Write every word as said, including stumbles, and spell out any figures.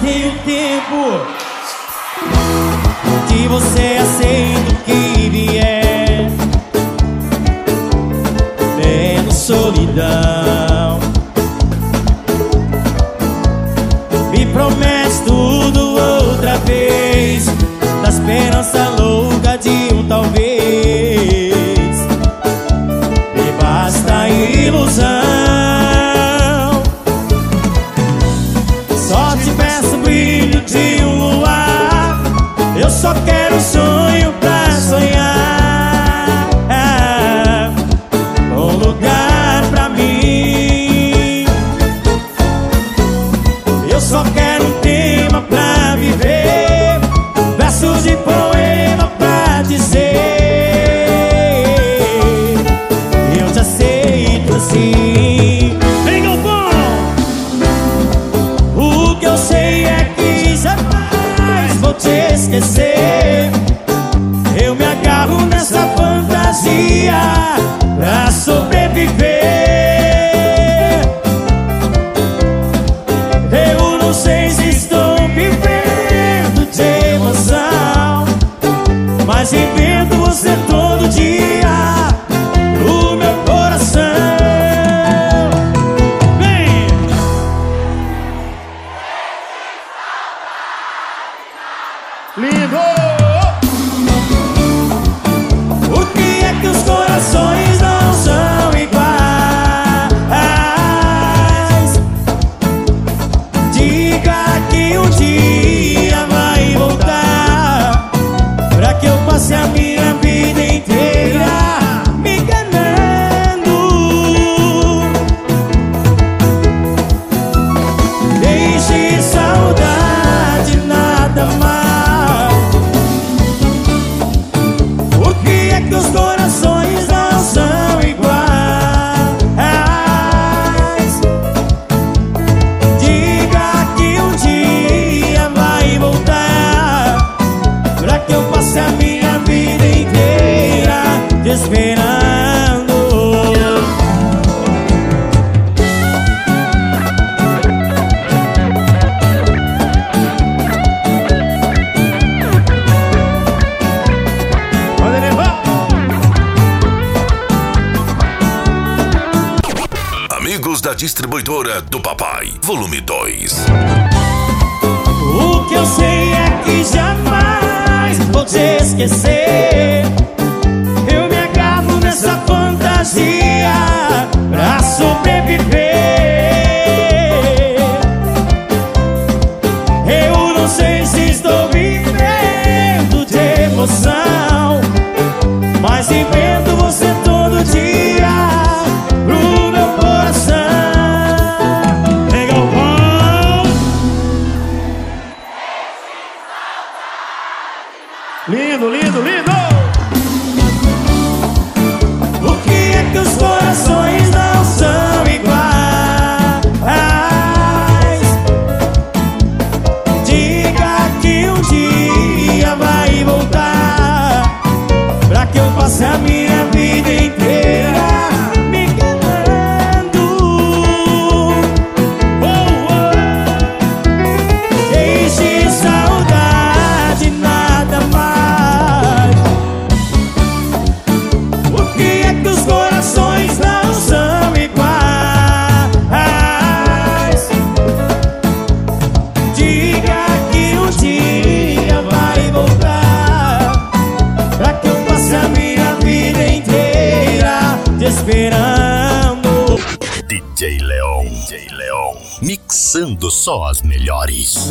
tem um tempo que você aceita o que vier, menos solidão. Me promete tudo outra vez, da esperança louca de um talvez. Me basta ilusão. Só te peço brilho de um luar, eu só quero um sonho pra sonhar, um lugar pra mim. Eu só quero um tema pra viver, versos de poema pra dizer: eu te aceito assim. Vem, Galvão! O que eu sei é que jamais vou te esquecer. Eu me agarro nessa fantasia pra sobreviver. Eu não sei se estou vivendo de emoção, mas invento você todo dia no meu coração. Vem! Lindo! Por que é que os corações não são iguais? Diga que um dia vai voltar, pra que eu passe a minha vida inteira me enganando. Deixe saudade nada mais. Por que é que os corações não são iguais? Diga que um dia vai voltar, pra que eu passe a minha vida inteira te esperando. Pode levar! Amigos da Distribuidora do Papai, volume dois. O que eu sei é que jamais vou te esquecer. Eu me agarro nessa fantasia pra sobreviver. Eu não sei se estou vivendo de emoção, mas invento você todo dia pro meu coração. Legal, bom! Lindo, lindo, lindo! Por que é que os corações não são iguais? Diga que um dia vai voltar, pra que eu passe a minha vida inteira me enganando. Oh, oh. Deixe saudade nada mais. Por que é que os corações não são iguais? Diga que um dia vai voltar, pra que eu passe a minha vida inteira te esperando. D J Leon, D J Leon, mixando só as melhores.